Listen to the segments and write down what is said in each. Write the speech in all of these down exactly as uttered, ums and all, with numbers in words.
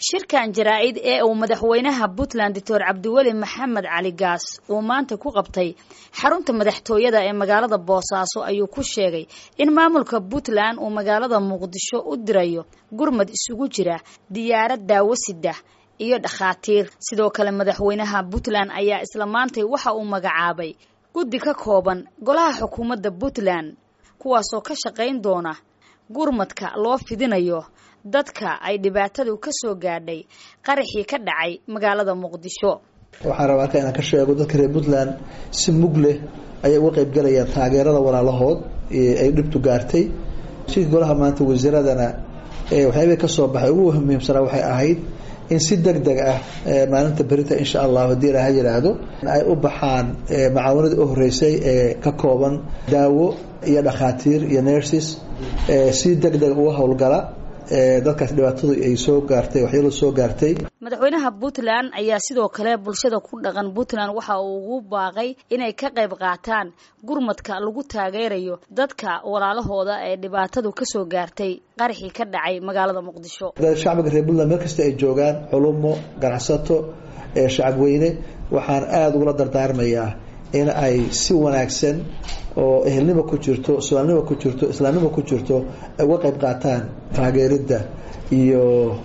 shirkan jaraa'id ee uu madaxweynaha Puntland Doctor Cabdiweli Maxamed Cali Gaas uu maanta ku qabtay xarunta madaxtooyada ee magaalada Boosaaso ayuu ku sheegay in maamulka Puntland uu magaalada Muqdisho u dirayo gurmad isugu jira diyaarad daawo sida iyo dhakhaatiir sidoo kale madaxweynaha Puntland ayaa isla maantay waxa uu magacaabay guddi ka kooban golaha xukuumadda Puntland kuwaas oo ka shaqeyn doona gurmadka loo fidinayo dadka ay dhibaatadu ka soo gaadhay qaraxii ka dhacay magaalada Muqdisho waxaan rabaa inaan ka sheego dadka reer Puntland si mug leh ay uga qayb galayaan taageerada walaalahood ee ay dhibtu gaartay si golaha maanta wasiiradana ee waxay ka soo baxay ugu muhiimsan waxay ahayd in si degdeg ah maalinta berita insha Allah hadii la yiraahdo ay u baxaan macaawinada u horeysay ee ka kooban daawo iyo dhakhaatiir iyo nurses ee si degdeg uga howlgala ee dadka dhibaatadu ay soo gaartay waxyeelo soo gaartay madaxweynaha Puntland ayaa sidoo kale bulshada ku dhaqan Puntland waxa uu ugu baaqay inay ka qayb qaataan gurmadka lagu taageerayo dadka walaalahooda ee dhibaatadu ka soo gaartay qaraxii ka dhacay magaalada Muqdisho shacabka reer Puntland meel kasta ay joogaan culumo ganacsato ee shacab weyne waxaan aad ugu dardaarmayaa in ay si wanaagsan oo ehelnimo ku jirto Soomaalnimo ku jirto Islaamnimo ku jirto ay uga qayb qaataan taageerida iyo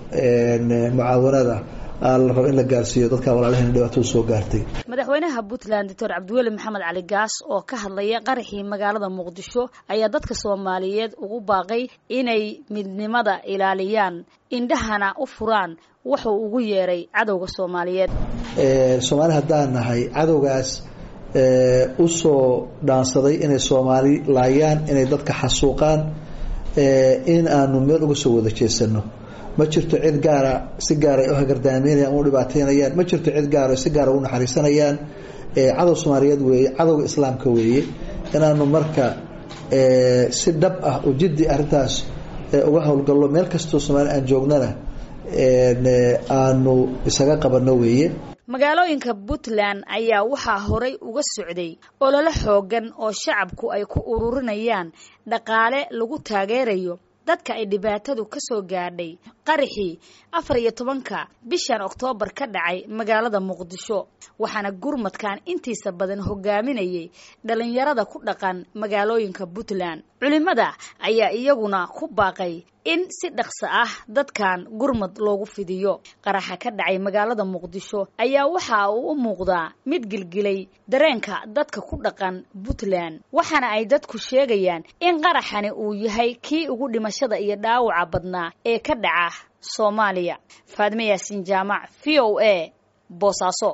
een mucaawanada alla rabo in la gaarsiiyo dadka walaalaheena dhibaato soo gaartay madaxweynaha Puntland Doctor Cabdiweli Maxamed Cali Gaas oo ka hadlaya qaraxii magaalada Muqdisho ayaa dadka Soomaaliyeed ugu baaqay inay midnimada ilaaliyaan indhahana u furaan wuxuu ugu yeeray cadawga Soomaaliyeed ee Soomaali hadaan nahay cadawgaas ee u soo dhaansaday inay Soomaali laayaan inay dadka xasuuqaan ee in aanu meel uga soo wada jeesano ma jirto cid gaar ah si gaar ah oo hagardaameenayaan oo dhibaateynayaan ma jirto cid gaar ah si gaar ah u naxariisanayaan ee cadow Soomaaliyeed weeye cadowga Islaamka weeye inaanu marka ee si dhab ah oo jiddi arrintaas uga howlgallo meel kasto Soomaali aan joognana ee aanu isaga qabano weeye magaalooyinka Puntland ayaa waxa horay uga socday olole xoogan oo shacabku ay ku ururinayaan dhaqaale lagu taageerayo dadka ay dhibaatadu ka soo gaadhay qaraxii afar iyo tobanka bishan Oktoobar ka dhacay magaalada Muqdisho waxaana gurmadkan intiisa badan hogaaminayay dhalinyarada ku dhaqan magaalooyinka Puntland culimada ayaa iyaguna ku baaqay in si dhaqso ah dadkan gurmad loogu fidiyo qaraxa ka dhacay magaalada Muqdisho ayaa waxa uu u muuqdaa mid gilgilay dareenka dadka ku dhaqan Puntland waxaana ay dadku sheegayaan in qaraxani uu yahay kii ugu dhimashada iyo dhaawaca badnaa ee ka dhaca Soomaaliya Faadme Yaasin Jaamac V O A Boosaaso.